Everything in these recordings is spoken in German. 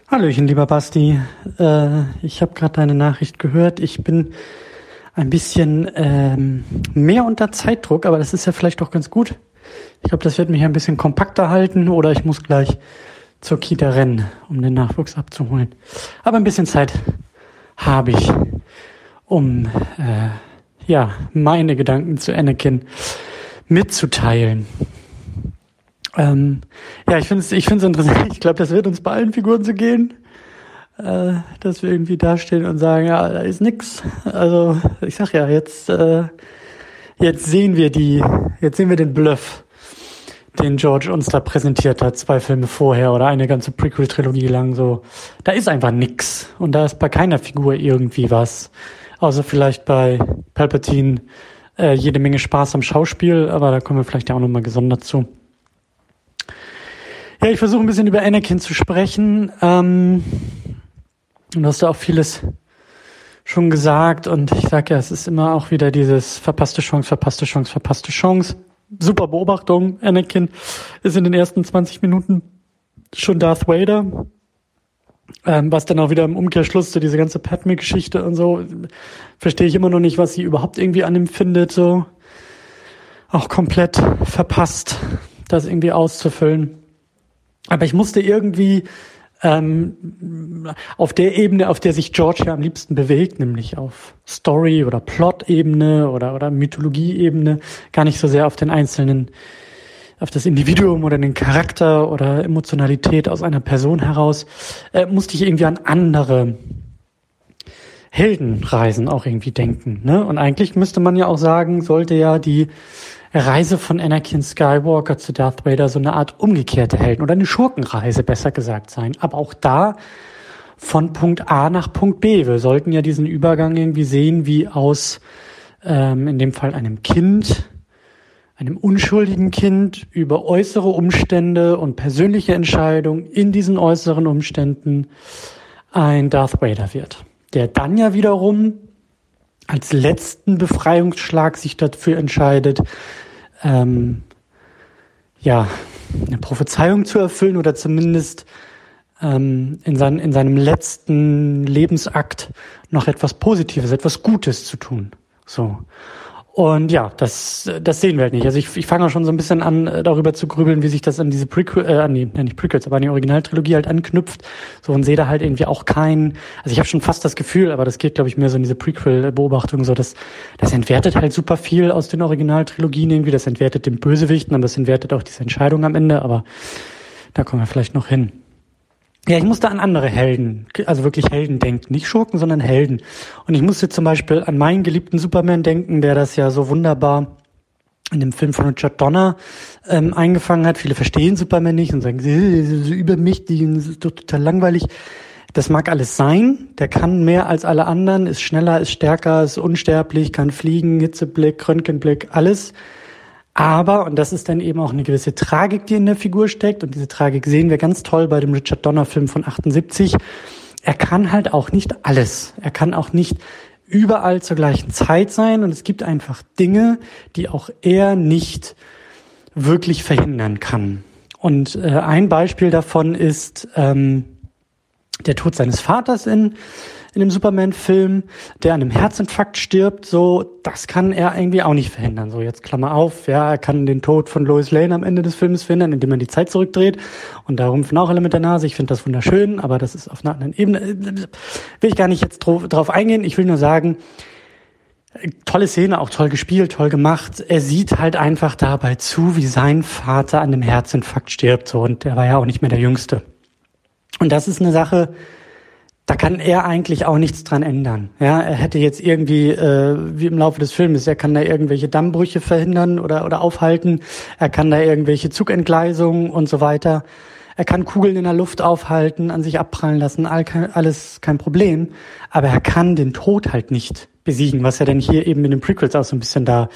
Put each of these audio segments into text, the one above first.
Hallöchen, lieber Basti. Ich habe gerade deine Nachricht gehört. Ich bin ein bisschen mehr unter Zeitdruck, aber das ist ja vielleicht auch ganz gut. Ich glaube, das wird mich ein bisschen kompakter halten oder ich muss gleich zur Kita rennen, um den Nachwuchs abzuholen. Aber ein bisschen Zeit habe ich, um meine Gedanken zu Anakin mitzuteilen. Ich finde es interessant. Ich glaube, das wird uns bei allen Figuren so gehen, dass wir irgendwie dastehen und sagen, ja, da ist nix. Also ich sag ja, jetzt sehen wir den Bluff, den George uns da präsentiert hat, 2 Filme vorher oder eine ganze Prequel-Trilogie lang. So, da ist einfach nix und da ist bei keiner Figur irgendwie was, außer vielleicht bei Palpatine jede Menge Spaß am Schauspiel, aber da kommen wir vielleicht ja auch nochmal gesondert zu. Ja, ich versuche ein bisschen über Anakin zu sprechen. Und du hast ja auch vieles schon gesagt. Und ich sage ja, es ist immer auch wieder dieses verpasste Chance, verpasste Chance, verpasste Chance. Super Beobachtung. Anakin ist in den ersten 20 Minuten schon Darth Vader. Was dann auch wieder im Umkehrschluss zu diese ganze Padme-Geschichte und so, verstehe ich immer noch nicht, was sie überhaupt irgendwie an ihm findet. So auch komplett verpasst, das irgendwie auszufüllen. Aber ich musste irgendwie auf der Ebene, auf der sich George ja am liebsten bewegt, nämlich auf Story- oder Plot-Ebene oder Mythologie-Ebene, gar nicht so sehr auf den einzelnen, auf das Individuum oder den Charakter oder Emotionalität aus einer Person heraus, musste ich irgendwie an andere Heldenreisen auch irgendwie denken, ne? Und eigentlich müsste man ja auch sagen, sollte ja die Reise von Anakin Skywalker zu Darth Vader so eine Art umgekehrte Helden- oder eine Schurkenreise, besser gesagt, sein. Aber auch da von Punkt A nach Punkt B. Wir sollten ja diesen Übergang irgendwie sehen, wie aus in dem Fall einem Kind, einem unschuldigen Kind, über äußere Umstände und persönliche Entscheidungen in diesen äußeren Umständen ein Darth Vader wird. Der dann ja wiederum als letzten Befreiungsschlag sich dafür entscheidet, eine Prophezeiung zu erfüllen oder zumindest in seinem letzten Lebensakt noch etwas Positives, etwas Gutes zu tun. So. Und ja, das sehen wir halt nicht. Also ich fange auch schon so ein bisschen an, darüber zu grübeln, wie sich das an diese nicht Prequels, aber an die Originaltrilogie halt anknüpft. So, und sehe da halt irgendwie auch also ich habe schon fast das Gefühl, aber das geht, glaube ich, mehr so in diese Prequel-Beobachtung, so das entwertet halt super viel aus den Originaltrilogien irgendwie, das entwertet den Bösewichten und das entwertet auch diese Entscheidung am Ende, aber da kommen wir vielleicht noch hin. Ja, ich musste an andere Helden, also wirklich Helden denken. Nicht Schurken, sondern Helden. Und ich musste zum Beispiel an meinen geliebten Superman denken, der das ja so wunderbar in dem Film von Richard Donner eingefangen hat. Viele verstehen Superman nicht und sagen, so übermächtig, das ist doch total langweilig. Das mag alles sein. Der kann mehr als alle anderen, ist schneller, ist stärker, ist unsterblich, kann fliegen, Hitzeblick, Röntgenblick, alles. Aber, und das ist dann eben auch eine gewisse Tragik, die in der Figur steckt, und diese Tragik sehen wir ganz toll bei dem Richard Donner-Film von 78, er kann halt auch nicht alles. Er kann auch nicht überall zur gleichen Zeit sein, und es gibt einfach Dinge, die auch er nicht wirklich verhindern kann. Und ein Beispiel davon ist der Tod seines Vaters in dem Superman-Film, der an einem Herzinfarkt stirbt, so, das kann er irgendwie auch nicht verhindern. So, jetzt Klammer auf, ja, er kann den Tod von Lois Lane am Ende des Films verhindern, indem er die Zeit zurückdreht, und da rumpfen auch alle mit der Nase. Ich finde das wunderschön, aber das ist auf einer anderen Ebene. Will ich gar nicht jetzt drauf eingehen. Ich will nur sagen, tolle Szene, auch toll gespielt, toll gemacht. Er sieht halt einfach dabei zu, wie sein Vater an einem Herzinfarkt stirbt, so, und er war ja auch nicht mehr der Jüngste. Und das ist eine Sache, da kann er eigentlich auch nichts dran ändern. Ja, er hätte jetzt irgendwie, wie im Laufe des Filmes, er kann da irgendwelche Dammbrüche verhindern oder aufhalten. Er kann da irgendwelche Zugentgleisungen und so weiter. Er kann Kugeln in der Luft aufhalten, an sich abprallen lassen, alles kein Problem. Aber er kann den Tod halt nicht besiegen, was ja dann hier eben in den Prequels auch so ein bisschen da,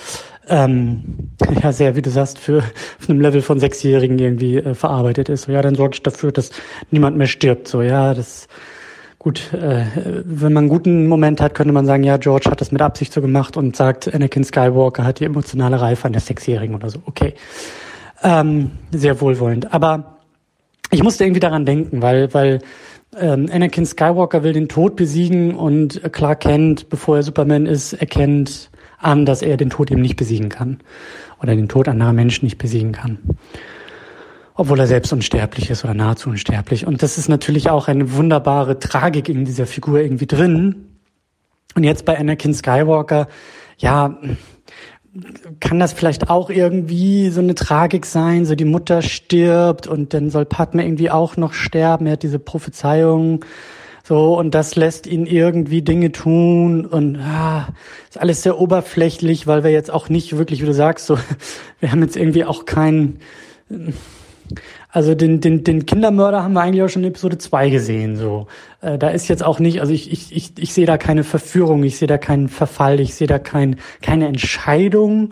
sehr, wie du sagst, auf einem Level von 6-Jährigen irgendwie verarbeitet ist. So, ja, dann sorge ich dafür, dass niemand mehr stirbt. So, ja, das gut, wenn man einen guten Moment hat, könnte man sagen, ja, George hat das mit Absicht so gemacht und sagt, Anakin Skywalker hat die emotionale Reife eines 6-Jährigen oder so. Okay. Sehr wohlwollend. Aber ich musste irgendwie daran denken, weil Anakin Skywalker will den Tod besiegen und Clark Kent, bevor er Superman ist, erkennt an, dass er den Tod eben nicht besiegen kann. Oder den Tod anderer Menschen nicht besiegen kann. Obwohl er selbst unsterblich ist oder nahezu unsterblich. Und das ist natürlich auch eine wunderbare Tragik in dieser Figur irgendwie drin. Und jetzt bei Anakin Skywalker, ja, kann das vielleicht auch irgendwie so eine Tragik sein, so die Mutter stirbt und dann soll Padme irgendwie auch noch sterben, er hat diese Prophezeiung, so, und das lässt ihn irgendwie Dinge tun und ist alles sehr oberflächlich, weil wir jetzt auch nicht wirklich, wie du sagst, so, wir haben jetzt irgendwie auch keinen, also den Kindermörder haben wir eigentlich auch schon in Episode 2 gesehen, so. Da ist jetzt auch nicht, also ich sehe da keine Verführung, ich sehe da keinen Verfall, ich sehe da keine Entscheidung,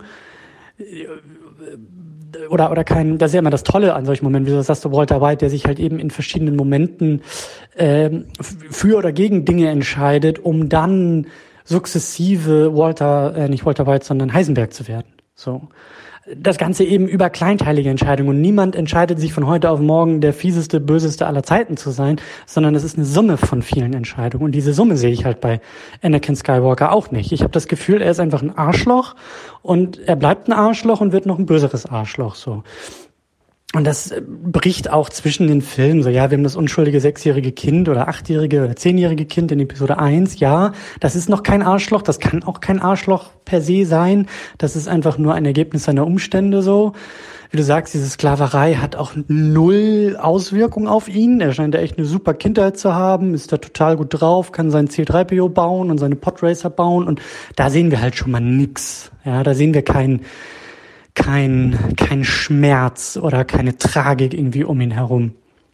oder kein, das ist ja immer das Tolle an solchen Momenten, wie du sagst, Walter White, der sich halt eben in verschiedenen Momenten für oder gegen Dinge entscheidet, um dann sukzessive nicht Walter White, sondern Heisenberg zu werden. So. Das Ganze eben über kleinteilige Entscheidungen. Und niemand entscheidet sich von heute auf morgen, der fieseste, böseste aller Zeiten zu sein, sondern es ist eine Summe von vielen Entscheidungen. Und diese Summe sehe ich halt bei Anakin Skywalker auch nicht. Ich habe das Gefühl, er ist einfach ein Arschloch und er bleibt ein Arschloch und wird noch ein böseres Arschloch, so. Und das bricht auch zwischen den Filmen. So, ja, wir haben das unschuldige 6-jährige Kind oder 8-jährige oder 10-jährige Kind in Episode 1. Ja, das ist noch kein Arschloch. Das kann auch kein Arschloch per se sein. Das ist einfach nur ein Ergebnis seiner Umstände, so. Wie du sagst, diese Sklaverei hat auch 0 Auswirkung auf ihn. Er scheint ja echt eine super Kindheit zu haben, ist da total gut drauf, kann sein C-3PO bauen und seine Podracer bauen. Und da sehen wir halt schon mal nix. Ja, da sehen wir kein Schmerz oder keine Tragik irgendwie um ihn herum.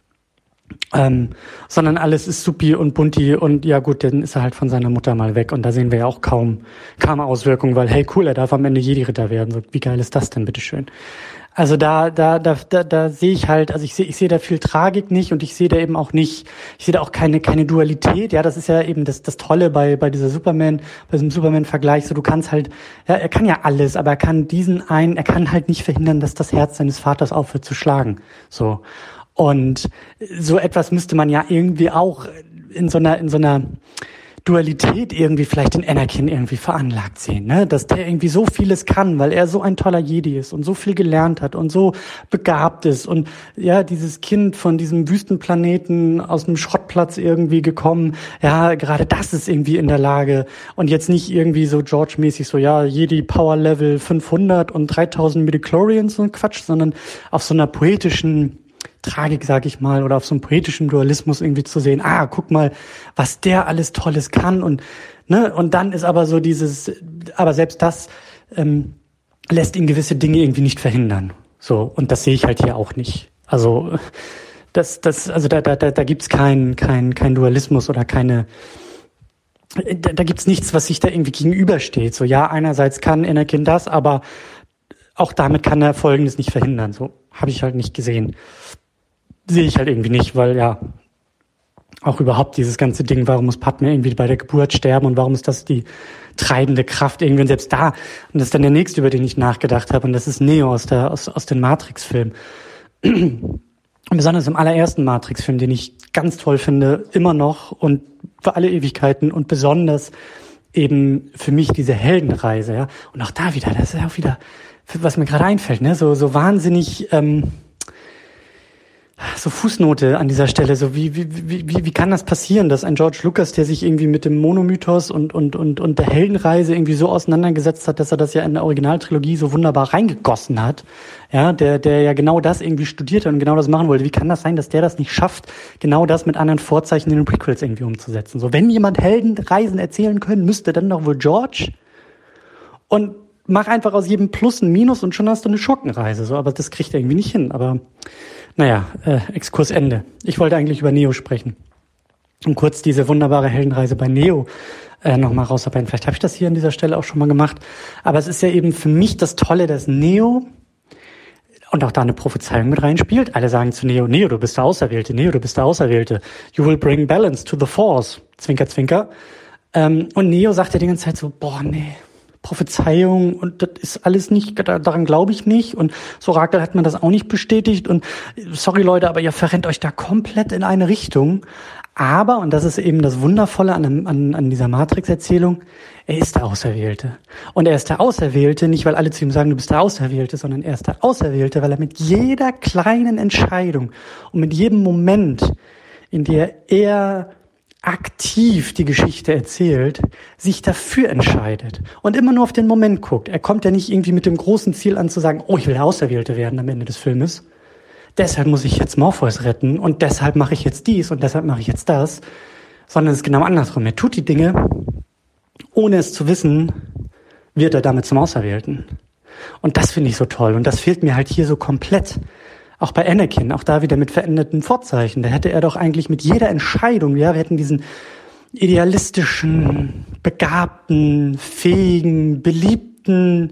Sondern alles ist supi und bunti und ja gut, dann ist er halt von seiner Mutter mal weg und da sehen wir ja auch kaum Auswirkungen, weil hey cool, er darf am Ende Jedi-Ritter werden. So, wie geil ist das denn, bitteschön? Also da sehe ich halt, also ich sehe da viel Tragik nicht und ich sehe da eben auch nicht, ich sehe da auch keine Dualität. Ja, das ist ja eben das Tolle bei diesem Superman-Vergleich. So, du kannst halt, ja, er kann ja alles, aber er kann halt nicht verhindern, dass das Herz seines Vaters aufhört zu schlagen. So. Und so etwas müsste man ja irgendwie auch in so einer Dualität irgendwie vielleicht in Anakin irgendwie veranlagt sehen, ne? Dass der irgendwie so vieles kann, weil er so ein toller Jedi ist und so viel gelernt hat und so begabt ist und ja, dieses Kind von diesem Wüstenplaneten aus einem Schrottplatz irgendwie gekommen, ja, gerade das ist irgendwie in der Lage und jetzt nicht irgendwie so George-mäßig so, ja, Jedi Power Level 500 und 3000 Midichlorians und Quatsch, sondern auf so einer poetischen Tragik, sag ich mal, oder auf so einem poetischen Dualismus irgendwie zu sehen, guck mal, was der alles Tolles kann und dann ist aber so aber selbst das lässt ihn gewisse Dinge irgendwie nicht verhindern. So, und das sehe ich halt hier auch nicht. Also da gibt's kein Dualismus oder da gibt's nichts, was sich da irgendwie gegenübersteht. So, ja, einerseits kann Anakin das, aber auch damit kann er Folgendes nicht verhindern. So, habe ich halt nicht gesehen. Sehe ich halt irgendwie nicht, weil ja, auch überhaupt dieses ganze Ding, warum muss Padme irgendwie bei der Geburt sterben und warum ist das die treibende Kraft irgendwie und selbst da, und das ist dann der nächste, über den ich nachgedacht habe, und das ist Neo aus den Matrix-Filmen. Und besonders im allerersten Matrix-Film, den ich ganz toll finde, immer noch und für alle Ewigkeiten und besonders eben für mich diese Heldenreise, ja. Und auch da wieder, das ist ja auch wieder, was mir gerade einfällt, ne, so wahnsinnig, so Fußnote an dieser Stelle, so wie kann das passieren, dass ein George Lucas, der sich irgendwie mit dem Monomythos und der Heldenreise irgendwie so auseinandergesetzt hat, dass er das ja in der Originaltrilogie so wunderbar reingegossen hat, ja, der ja genau das irgendwie studiert hat und genau das machen wollte. Wie kann das sein, dass der das nicht schafft, genau das mit anderen Vorzeichen in den Prequels irgendwie umzusetzen? So, wenn jemand Heldenreisen erzählen können, müsste dann doch wohl George. Und mach einfach aus jedem Plus ein Minus und schon hast du eine Schurkenreise, so, aber das kriegt er irgendwie nicht hin, aber naja, Exkurs Ende. Ich wollte eigentlich über Neo sprechen und kurz diese wunderbare Heldenreise bei Neo nochmal rausarbeiten. Vielleicht habe ich das hier an dieser Stelle auch schon mal gemacht. Aber es ist ja eben für mich das Tolle, dass Neo und auch da eine Prophezeiung mit reinspielt. Alle sagen zu Neo, Neo, du bist der Auserwählte. Neo, du bist der Auserwählte. You will bring balance to the Force. Zwinker, zwinker. Und Neo sagt ja die ganze Zeit so, boah, nee, Prophezeiung und das ist alles nicht, daran glaube ich nicht und das Orakel hat mir das auch nicht bestätigt und sorry Leute, aber ihr verrennt euch da komplett in eine Richtung, Aber, und das ist eben das Wundervolle an dieser Matrix-Erzählung, er ist der Auserwählte. Und er ist der Auserwählte, nicht weil alle zu ihm sagen, du bist der Auserwählte, sondern er ist der Auserwählte, weil er mit jeder kleinen Entscheidung und mit jedem Moment, in der er aktiv die Geschichte erzählt, sich dafür entscheidet und immer nur auf den Moment guckt. Er kommt ja nicht irgendwie mit dem großen Ziel an zu sagen, oh, ich will der Auserwählte werden am Ende des Filmes. Deshalb muss ich jetzt Morpheus retten und deshalb mache ich jetzt dies und deshalb mache ich jetzt das, sondern es ist genau andersrum. Er tut die Dinge, ohne es zu wissen, wird er damit zum Auserwählten. Und das finde ich so toll und das fehlt mir halt hier so komplett. Auch bei Anakin, auch da wieder mit veränderten Vorzeichen. Da hätte er doch eigentlich mit jeder Entscheidung, ja, wir hätten diesen idealistischen, begabten, fähigen, beliebten,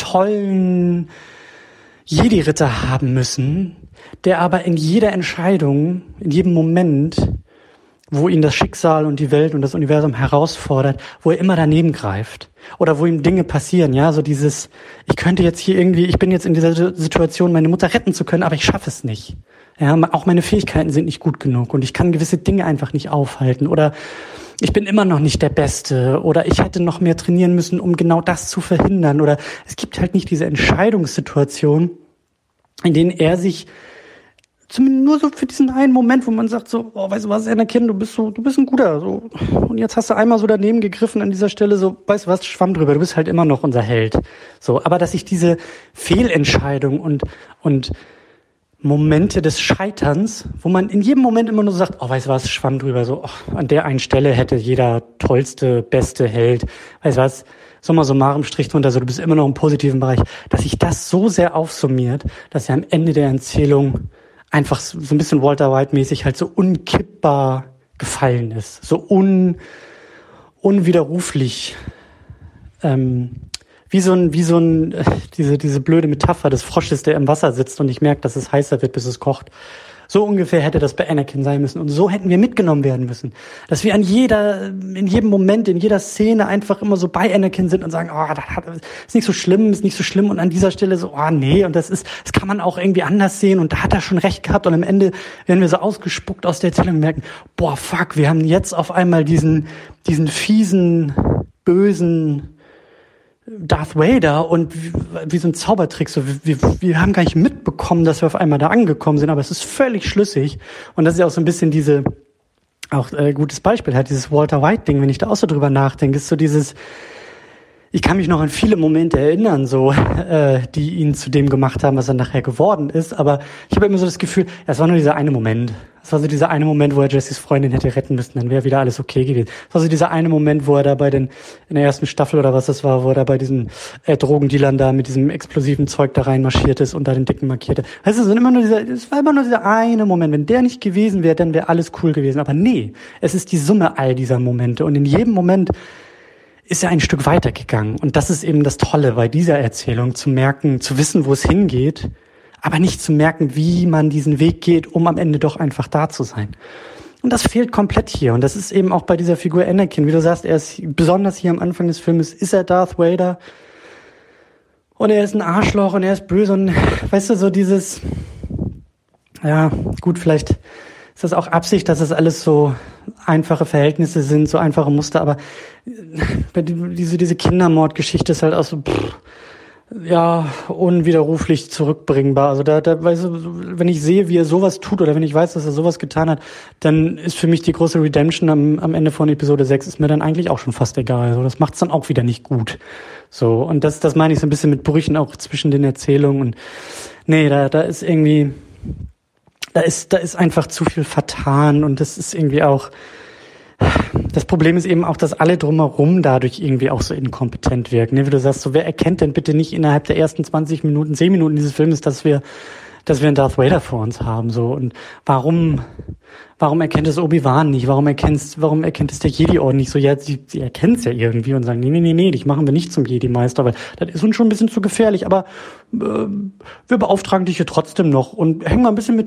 tollen Jedi-Ritter haben müssen, der aber in jeder Entscheidung, in jedem Moment, wo ihn das Schicksal und die Welt und das Universum herausfordert, wo er immer daneben greift. Oder wo ihm Dinge passieren, ja, so dieses, ich könnte jetzt hier irgendwie, ich bin jetzt in dieser Situation, meine Mutter retten zu können, aber ich schaffe es nicht. Ja, auch meine Fähigkeiten sind nicht gut genug und ich kann gewisse Dinge einfach nicht aufhalten oder ich bin immer noch nicht der Beste oder ich hätte noch mehr trainieren müssen, um genau das zu verhindern oder es gibt halt nicht diese Entscheidungssituation, in denen er sich zumindest nur so für diesen einen Moment, wo man sagt so, oh, weißt du was, Anakin, du bist ein Guter, so. Und jetzt hast du einmal so daneben gegriffen an dieser Stelle, so, weißt du was, schwamm drüber, du bist halt immer noch unser Held. So, aber dass ich diese Fehlentscheidung und Momente des Scheiterns, wo man in jedem Moment immer nur sagt, oh, weißt du was, schwamm drüber, so, oh, an der einen Stelle hätte jeder tollste, beste Held, weißt du was, summa summarum, Strich drunter, so, du bist immer noch im positiven Bereich, dass sich das so sehr aufsummiert, dass er am Ende der Erzählung einfach so ein bisschen Walter White-mäßig halt so unkippbar gefallen ist, so unwiderruflich, diese blöde Metapher des Frosches, der im Wasser sitzt und nicht merkt, dass es heißer wird, bis es kocht. So ungefähr hätte das bei Anakin sein müssen und so hätten wir mitgenommen werden müssen, dass wir in jedem Moment, in jeder Szene einfach immer so bei Anakin sind und sagen, oh, das ist nicht so schlimm und an dieser Stelle so, oh nee, und das kann man auch irgendwie anders sehen und da hat er schon recht gehabt und am Ende werden wir so ausgespuckt aus der Erzählung und merken, boah, fuck, wir haben jetzt auf einmal diesen fiesen, bösen Darth Vader und wie so ein Zaubertrick, so wir haben gar nicht mitbekommen, dass wir auf einmal da angekommen sind, aber es ist völlig schlüssig und das ist ja auch so ein bisschen gutes Beispiel halt, dieses Walter White Ding, wenn ich da auch so drüber nachdenke, ist so dieses, ich kann mich noch an viele Momente erinnern, so die ihn zu dem gemacht haben, was er nachher geworden ist, aber ich habe immer so das Gefühl, es war nur dieser eine Moment. Es war so dieser eine Moment, wo er Jessys Freundin hätte retten müssen, dann wäre wieder alles okay gewesen. Es war so dieser eine Moment, wo er da in der ersten Staffel oder was das war, wo er da bei diesen Drogendealern da mit diesem explosiven Zeug da reinmarschiert ist und da den Dicken markierte. Weißt du, es war immer nur dieser eine Moment. Wenn der nicht gewesen wäre, dann wäre alles cool gewesen. Aber nee, es ist die Summe all dieser Momente und in jedem Moment ist er ein Stück weitergegangen. Und das ist eben das Tolle bei dieser Erzählung, zu merken, zu wissen, wo es hingeht, aber nicht zu merken, wie man diesen Weg geht, um am Ende doch einfach da zu sein. Und das fehlt komplett hier. Und das ist eben auch bei dieser Figur Anakin. Wie du sagst, er ist, besonders hier am Anfang des Filmes, ist er Darth Vader. Und er ist ein Arschloch und er ist böse. Und weißt du, so dieses, ja, gut, vielleicht ist das auch Absicht, dass es alles so einfache Verhältnisse sind, so einfache Muster. Aber diese Kindermordgeschichte ist halt auch so, ja, unwiderruflich zurückbringbar. Also da, weißt du, wenn ich sehe, wie er sowas tut oder wenn ich weiß, dass er sowas getan hat, dann ist für mich die große Redemption am Ende von Episode 6 ist mir dann eigentlich auch schon fast egal. Also das macht's dann auch wieder nicht gut. So, und das meine ich so ein bisschen mit Brüchen auch zwischen den Erzählungen. Und nee, da ist irgendwie, da ist einfach zu viel vertan und das ist irgendwie auch, das Problem ist eben auch, dass alle drumherum dadurch irgendwie auch so inkompetent wirken. Wie du sagst, so, wer erkennt denn bitte nicht innerhalb der ersten 20 Minuten, 10 Minuten dieses Filmes, dass wir einen Darth Vader vor uns haben, so. Und warum erkennt es Obi-Wan nicht? Warum erkennt es der Jedi-Orden nicht so? Ja, sie erkennen es ja irgendwie und sagen, nee, dich machen wir nicht zum Jedi-Meister, weil das ist uns schon ein bisschen zu gefährlich, aber wir beauftragen dich hier trotzdem noch und hängen mal ein bisschen mit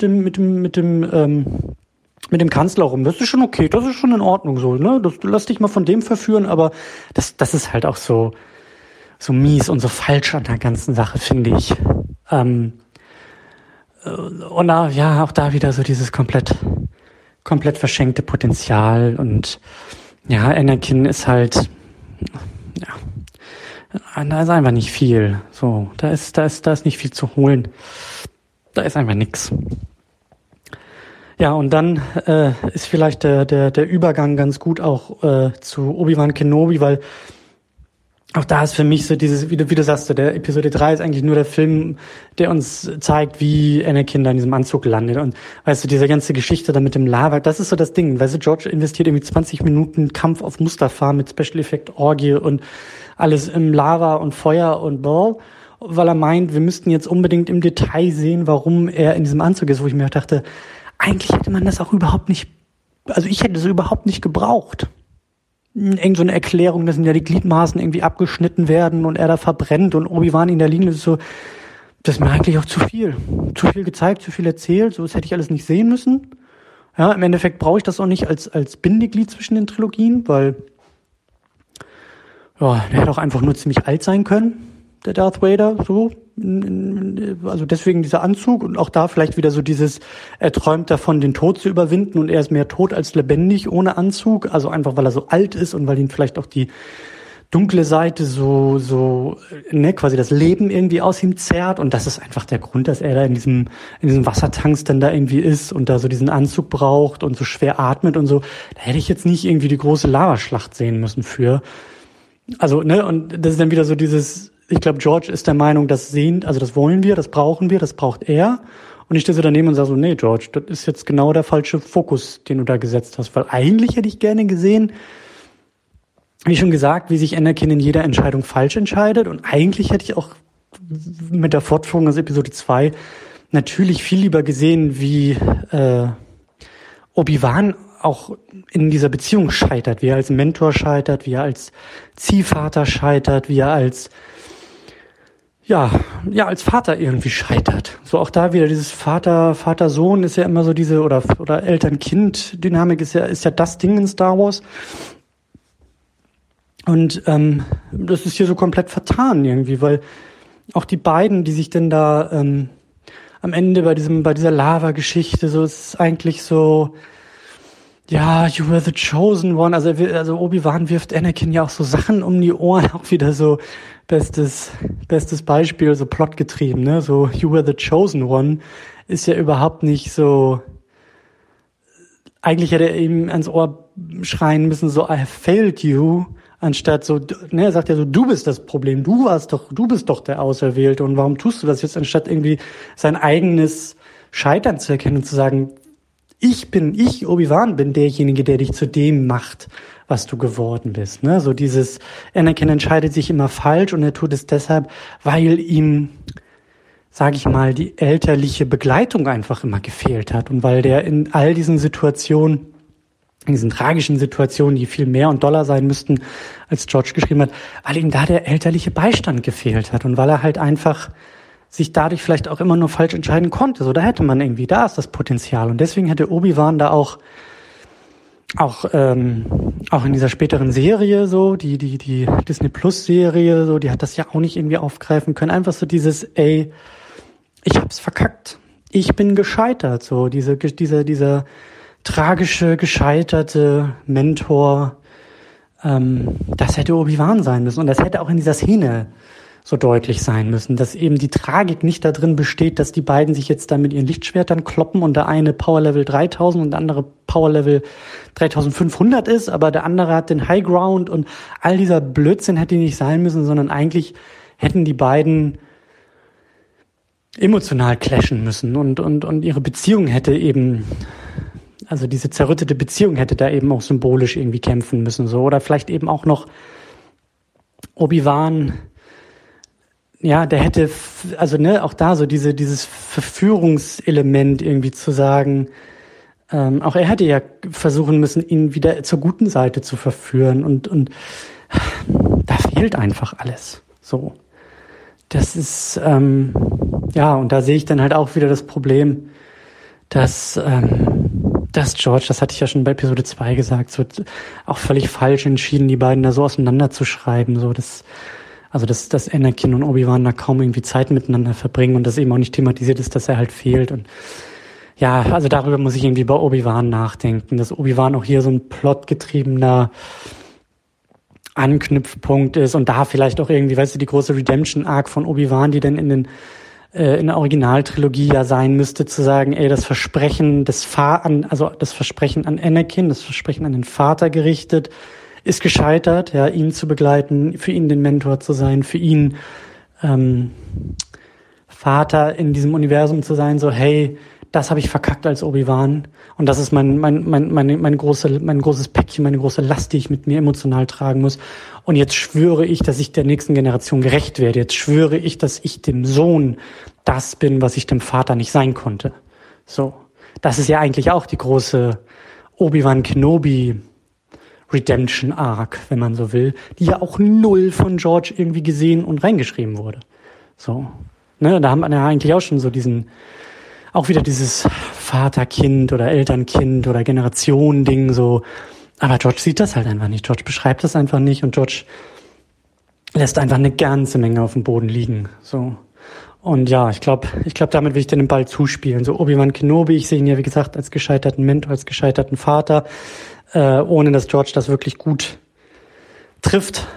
dem Kanzler rum. Das ist schon okay, das ist schon in Ordnung so, ne? Lass dich mal von dem verführen, aber das ist halt auch so mies und so falsch an der ganzen Sache, finde ich. Und auch da wieder so dieses komplett komplett verschenkte Potenzial und ja, Anakin ist halt, ja, da ist einfach nicht viel. So, da ist nicht viel zu holen. Da ist einfach nix. Ja, und dann ist vielleicht der Übergang ganz gut auch zu Obi-Wan Kenobi, weil auch da ist für mich so dieses, wie du sagst, der Episode 3 ist eigentlich nur der Film, der uns zeigt, wie Anakin da in diesem Anzug landet. Und weißt du, diese ganze Geschichte da mit dem Lava, das ist so das Ding. Weißt du, George investiert irgendwie 20 Minuten Kampf auf Mustafa mit Special Effect Orgie und alles im Lava und Feuer und blah, weil er meint, wir müssten jetzt unbedingt im Detail sehen, warum er in diesem Anzug ist, wo ich mir dachte, eigentlich hätte man das auch überhaupt nicht, also ich hätte es überhaupt nicht gebraucht. Irgend so eine Erklärung, dass ihm ja die Gliedmaßen irgendwie abgeschnitten werden und er da verbrennt und Obi-Wan in der Linie ist so, das ist mir eigentlich auch zu viel. Zu viel gezeigt, zu viel erzählt, so das hätte ich alles nicht sehen müssen. Ja, im Endeffekt brauche ich das auch nicht als Bindeglied zwischen den Trilogien, weil ja, der hätte auch einfach nur ziemlich alt sein können, der Darth Vader, so. Also deswegen dieser Anzug und auch da vielleicht wieder so dieses, er träumt davon, den Tod zu überwinden und er ist mehr tot als lebendig ohne Anzug, also einfach, weil er so alt ist und weil ihn vielleicht auch die dunkle Seite so quasi das Leben irgendwie aus ihm zerrt und das ist einfach der Grund, dass er da in diesem Wassertanks dann da irgendwie ist und da so diesen Anzug braucht und so schwer atmet und so. Da hätte ich jetzt nicht irgendwie die große Lavaschlacht sehen müssen für. Also, und das ist dann wieder so dieses, ich glaube, George ist der Meinung, das wollen wir, das brauchen wir, das braucht er. Und ich stehe so daneben und sage so, nee, George, das ist jetzt genau der falsche Fokus, den du da gesetzt hast. Weil eigentlich hätte ich gerne gesehen, wie schon gesagt, wie sich Anakin in jeder Entscheidung falsch entscheidet. Und eigentlich hätte ich auch mit der Fortführung aus Episode 2 natürlich viel lieber gesehen, wie Obi-Wan auch in dieser Beziehung scheitert, wie er als Mentor scheitert, wie er als Ziehvater scheitert, wie er als Vater irgendwie scheitert. So auch da wieder dieses Vater-Sohn ist ja immer so diese, oder Eltern-Kind-Dynamik ist ja das Ding in Star Wars. Und das ist hier so komplett vertan irgendwie, weil auch die beiden, die sich denn da am Ende bei dieser Lava-Geschichte, so ist es eigentlich so, ja, you were the chosen one. Also Obi-Wan wirft Anakin ja auch so Sachen um die Ohren, auch wieder so bestes Beispiel, so plotgetrieben, ne? So you were the chosen one ist ja überhaupt nicht so. Eigentlich hätte er ihm ans Ohr schreien müssen, so I have failed you, anstatt so, ne, er sagt ja so, du bist das Problem, du bist doch der Auserwählte und warum tust du das jetzt, anstatt irgendwie sein eigenes Scheitern zu erkennen und zu sagen, ich, Obi-Wan, bin derjenige, der dich zu dem macht, was du geworden bist. Ne? So dieses, Anakin entscheidet sich immer falsch und er tut es deshalb, weil ihm, sage ich mal, die elterliche Begleitung einfach immer gefehlt hat und weil der in all diesen Situationen, in diesen tragischen Situationen, die viel mehr und doller sein müssten, als George geschrieben hat, weil ihm da der elterliche Beistand gefehlt hat und weil er halt einfach sich dadurch vielleicht auch immer nur falsch entscheiden konnte. So, da hätte man irgendwie, da ist das Potenzial. Und deswegen hätte Obi-Wan da auch in dieser späteren Serie so, die Disney Plus Serie, so, die hat das ja auch nicht irgendwie aufgreifen können. Einfach so dieses, ey, ich hab's verkackt. Ich bin gescheitert. So, dieser tragische, gescheiterte Mentor, das hätte Obi-Wan sein müssen. Und das hätte auch in dieser Szene so deutlich sein müssen, dass eben die Tragik nicht darin besteht, dass die beiden sich jetzt da mit ihren Lichtschwertern kloppen und der eine Power Level 3000 und der andere Power Level 3500 ist, aber der andere hat den High Ground und all dieser Blödsinn hätte nicht sein müssen, sondern eigentlich hätten die beiden emotional clashen müssen und ihre Beziehung hätte eben, also diese zerrüttete Beziehung hätte da eben auch symbolisch irgendwie kämpfen müssen, so, oder vielleicht eben auch noch Obi-Wan. Ja, der hätte, also auch da so dieses Verführungselement irgendwie zu sagen, auch er hätte ja versuchen müssen, ihn wieder zur guten Seite zu verführen und da fehlt einfach alles. So, das ist, und da sehe ich dann halt auch wieder das Problem, dass George, das hatte ich ja schon bei Episode 2 gesagt, so auch völlig falsch entschieden, die beiden da so auseinanderzuschreiben, so dass Anakin und Obi-Wan da kaum irgendwie Zeit miteinander verbringen und das eben auch nicht thematisiert ist, dass er halt fehlt und ja, also darüber muss ich irgendwie bei Obi-Wan nachdenken, dass Obi-Wan auch hier so ein plotgetriebener Anknüpfpunkt ist und da vielleicht auch irgendwie, weißt du, die große Redemption-Arc von Obi-Wan, die dann in der Originaltrilogie ja sein müsste, zu sagen, ey, das Versprechen das Versprechen an Anakin, das Versprechen an den Vater gerichtet, ist gescheitert, ja, ihn zu begleiten, für ihn den Mentor zu sein, für ihn Vater in diesem Universum zu sein, so, hey, das habe ich verkackt als Obi-Wan und das ist mein großes Päckchen, meine große Last, die ich mit mir emotional tragen muss. Und jetzt schwöre ich, dass ich der nächsten Generation gerecht werde. Jetzt schwöre ich, dass ich dem Sohn das bin, was ich dem Vater nicht sein konnte. So, das ist ja eigentlich auch die große Obi-Wan Kenobi Redemption Arc, wenn man so will, die ja auch null von George irgendwie gesehen und reingeschrieben wurde. So, ne, da haben wir ja eigentlich auch schon so auch wieder dieses Vater-Kind oder Eltern-Kind oder Generation-Ding so. Aber George sieht das halt einfach nicht. George beschreibt das einfach nicht und George lässt einfach eine ganze Menge auf dem Boden liegen. So. Und ja, ich glaube, damit will ich dir den Ball zuspielen. So Obi-Wan Kenobi, ich sehe ihn ja, wie gesagt, als gescheiterten Mentor, als gescheiterten Vater, ohne dass George das wirklich gut trifft.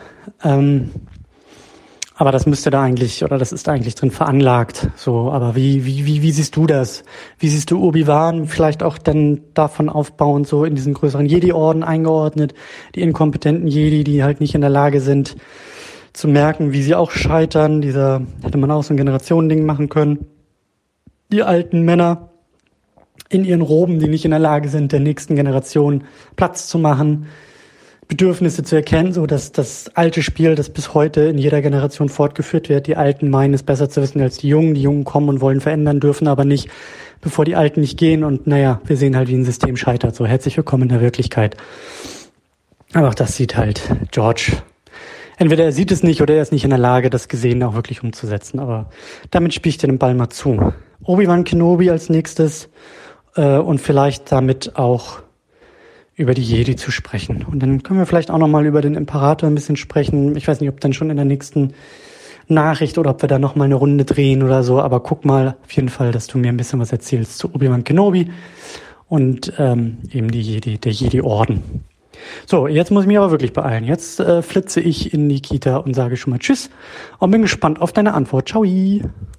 Aber das müsste da eigentlich, oder das ist da eigentlich drin veranlagt. So, aber wie siehst du das? Wie siehst du Obi-Wan vielleicht auch dann davon aufbauend so in diesen größeren Jedi-Orden eingeordnet? Die inkompetenten Jedi, die halt nicht in der Lage sind zu merken, wie sie auch scheitern. Hätte man auch so ein Generationending machen können. Die alten Männer in ihren Roben, die nicht in der Lage sind, der nächsten Generation Platz zu machen. Bedürfnisse zu erkennen, so dass das alte Spiel, das bis heute in jeder Generation fortgeführt wird, die Alten meinen es besser zu wissen als die Jungen kommen und wollen verändern, dürfen aber nicht, bevor die Alten nicht gehen und naja, wir sehen halt, wie ein System scheitert, so herzlich willkommen in der Wirklichkeit. Aber auch das sieht halt George. Entweder er sieht es nicht oder er ist nicht in der Lage, das Gesehene auch wirklich umzusetzen, aber damit spiele ich dir den Ball mal zu. Obi-Wan Kenobi als nächstes und vielleicht damit auch über die Jedi zu sprechen. Und dann können wir vielleicht auch nochmal über den Imperator ein bisschen sprechen. Ich weiß nicht, ob dann schon in der nächsten Nachricht oder ob wir da nochmal eine Runde drehen oder so, aber guck mal auf jeden Fall, dass du mir ein bisschen was erzählst zu Obi-Wan Kenobi und eben der Jedi-Orden. So, jetzt muss ich mich aber wirklich beeilen. Jetzt flitze ich in die Kita und sage schon mal Tschüss und bin gespannt auf deine Antwort. Ciao!